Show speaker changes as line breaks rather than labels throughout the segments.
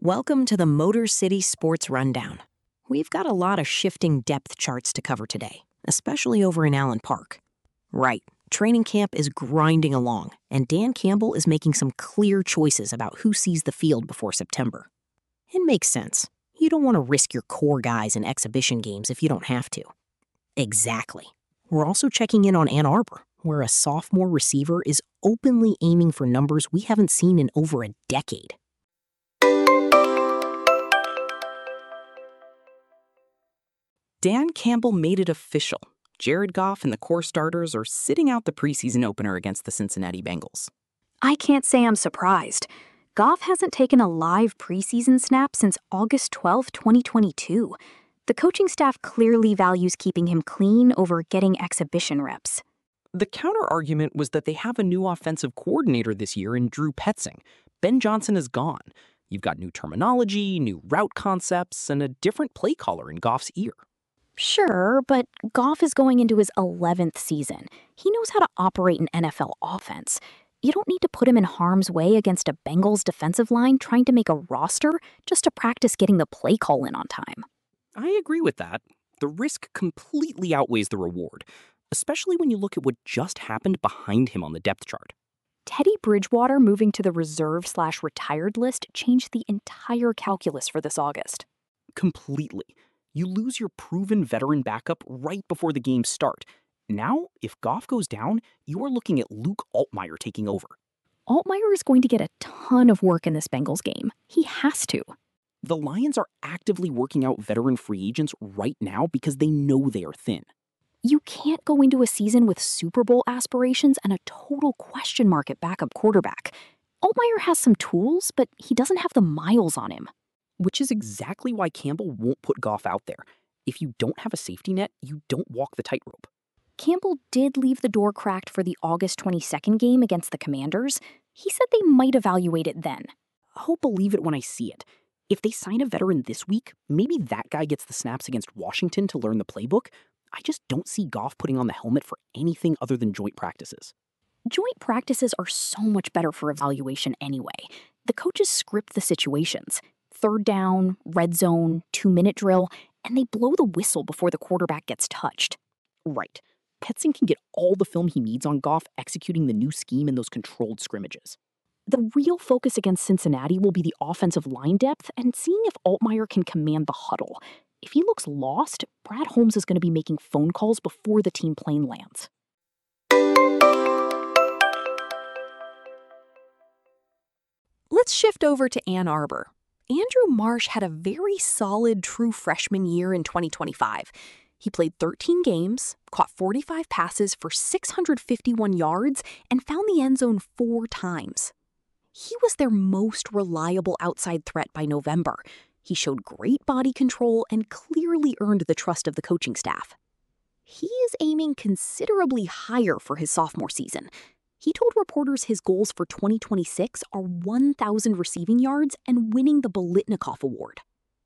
Welcome to the Motor City Sports Rundown. We've got a lot of shifting depth charts to cover today, especially over in Allen Park. Right, training camp is grinding along, and Dan Campbell is making some clear choices about who sees the field before September. It makes sense. You don't want to risk your core guys in exhibition games if you don't have to. Exactly. We're also checking in on Ann Arbor, where a sophomore receiver is openly aiming for numbers we haven't seen in over a decade.
Dan Campbell made it official. Jared Goff and the core starters are sitting out the preseason opener against the Cincinnati Bengals.
I can't say I'm surprised. Goff hasn't taken a live preseason snap since August 12, 2022. The coaching staff clearly values keeping him clean over getting exhibition reps.
The counter-argument was that they have a new offensive coordinator this year in Drew Petzing. Ben Johnson is gone. You've got new terminology, new route concepts, and a different play caller in Goff's ear.
Sure, but Goff is going into his 11th season. He knows how to operate an NFL offense. You don't need to put him in harm's way against a Bengals defensive line trying to make a roster just to practice getting the play call in on time.
I agree with that. The risk completely outweighs the reward, especially when you look at what just happened behind him on the depth chart.
Teddy Bridgewater moving to the reserve/retired list changed the entire calculus for this August.
Completely. You lose your proven veteran backup right before the games start. Now, if Goff goes down, you are looking at Luke Altmaier taking over.
Altmaier is going to get a ton of work in this Bengals game. He has to.
The Lions are actively working out veteran free agents right now because they know they are thin.
You can't go into a season with Super Bowl aspirations and a total question mark at backup quarterback. Altmaier has some tools, but he doesn't have the miles on him.
Which is exactly why Campbell won't put Goff out there. If you don't have a safety net, you don't walk the tightrope.
Campbell did leave the door cracked for the August 22nd game against the Commanders. He said they might evaluate it then.
I'll believe it when I see it. If they sign a veteran this week, maybe that guy gets the snaps against Washington to learn the playbook. I just don't see Goff putting on the helmet for anything other than joint practices.
Joint practices are so much better for evaluation anyway. The coaches script the situations. Third down, red zone, 2-minute drill, and they blow the whistle before the quarterback gets touched.
Right. Petzing can get all the film he needs on Goff executing the new scheme in those controlled scrimmages.
The real focus against Cincinnati will be the offensive line depth and seeing if Altmaier can command the huddle. If he looks lost, Brad Holmes is going to be making phone calls before the team plane lands.
Let's shift over to Ann Arbor. Andrew Marsh had a very solid true freshman year in 2025. He played 13 games, caught 45 passes for 651 yards, and found the end zone 4 times. He was their most reliable outside threat by November. He showed great body control and clearly earned the trust of the coaching staff. He is aiming considerably higher for his sophomore season. He told reporters his goals for 2026 are 1,000 receiving yards and winning the Bolitnikoff Award.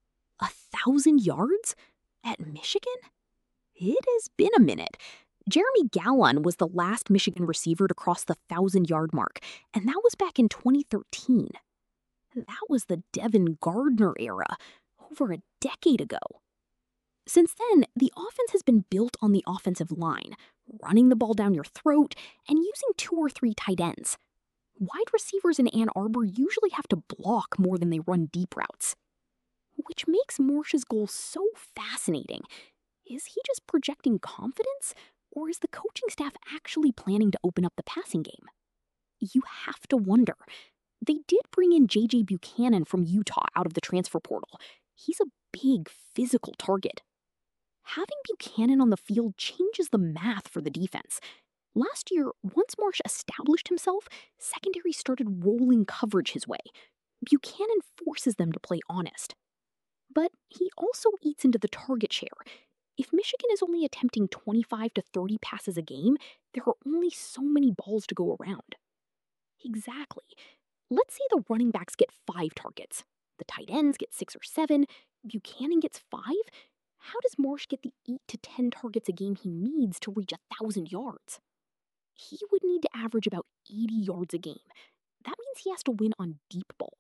1,000 yards? At Michigan? It has been a minute. Jeremy Gallon was the last Michigan receiver to cross the 1,000-yard mark, and that was back in 2013. That was the Devin Gardner era, over a decade ago. Since then, the offense has been built on the offensive line, running the ball down your throat, and using 2 or 3 tight ends. Wide receivers in Ann Arbor usually have to block more than they run deep routes. Which makes Morsh's goal so fascinating. Is he just projecting confidence, or is the coaching staff actually planning to open up the passing game? You have to wonder. They did bring in J.J. Buchanan from Utah out of the transfer portal. He's a big physical target. Having Buchanan on the field changes the math for the defense. Last year, once Marsh established himself, secondary started rolling coverage his way. Buchanan forces them to play honest. But he also eats into the target share. If Michigan is only attempting 25 to 30 passes a game, there are only so many balls to go around. Exactly. Let's say the running backs get 5 targets. The tight ends get 6 or 7. Buchanan gets 5. How does Marsh get the 8 to 10 targets a game he needs to reach 1,000 yards? He would need to average about 80 yards a game. That means he has to win on deep balls.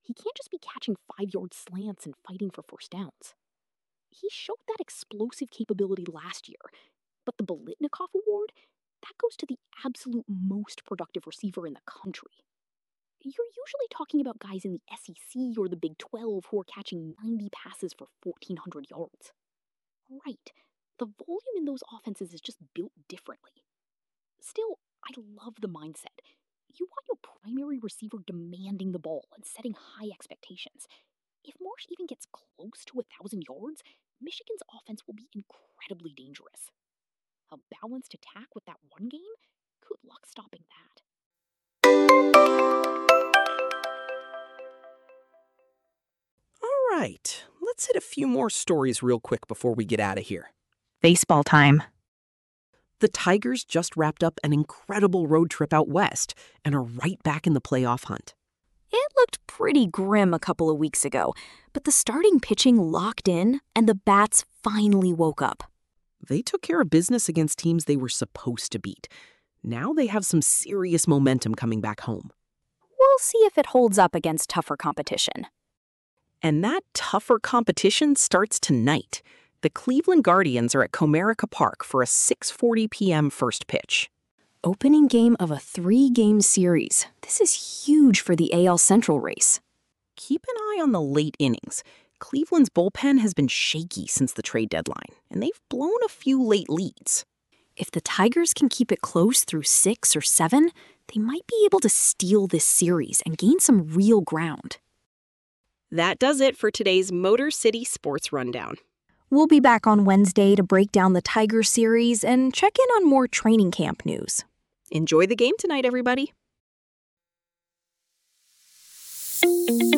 He can't just be catching 5-yard slants and fighting for first downs. He showed that explosive capability last year, but the Biletnikoff Award, that goes to the absolute most productive receiver in the country. You're usually talking about guys in the SEC or the Big 12 who are catching 90 passes for 1,400 yards. Right, the volume in those offenses is just built differently. Still, I love the mindset. You want your primary receiver demanding the ball and setting high expectations. If Marsh even gets close to 1,000 yards, Michigan's offense will be incredibly dangerous. A balanced attack with that one game? Good luck stopping that.
All right, let's hit a few more stories real quick before we get out of here.
Baseball time.
The Tigers just wrapped up an incredible road trip out west and are right back in the playoff hunt.
It looked pretty grim a couple of weeks ago, but the starting pitching locked in and the bats finally woke up.
They took care of business against teams they were supposed to beat. Now they have some serious momentum coming back home.
We'll see if it holds up against tougher competition.
And that tougher competition starts tonight. The Cleveland Guardians are at Comerica Park for a 6:40 p.m. first pitch.
Opening game of a 3-game series. This is huge for the AL Central race.
Keep an eye on the late innings. Cleveland's bullpen has been shaky since the trade deadline, and they've blown a few late leads.
If the Tigers can keep it close through 6 or 7, they might be able to steal this series and gain some real ground.
That does it for today's Motor City Sports Rundown.
We'll be back on Wednesday to break down the Tiger series and check in on more training camp news.
Enjoy the game tonight, everybody.